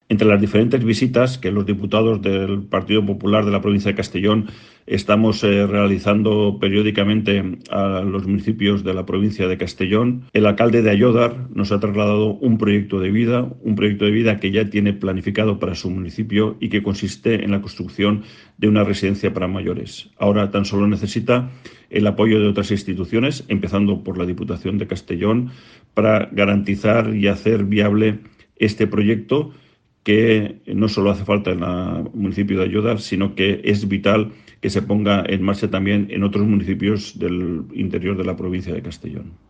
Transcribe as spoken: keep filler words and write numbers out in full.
Entre las diferentes visitas que los diputados del Partido Popular de la provincia de Castellón estamos eh, realizando periódicamente a los municipios de la provincia de Castellón, el alcalde de Ayódar nos ha trasladado un proyecto de vida, un proyecto de vida que ya tiene planificado para su municipio y que consiste en la construcción de una residencia para mayores. Ahora tan solo necesita el apoyo de otras instituciones, empezando por la Diputación de Castellón, para garantizar y hacer viable este proyecto, que no solo hace falta en el municipio de Ayódar, sino que es vital que se ponga en marcha también en otros municipios del interior de la provincia de Castellón.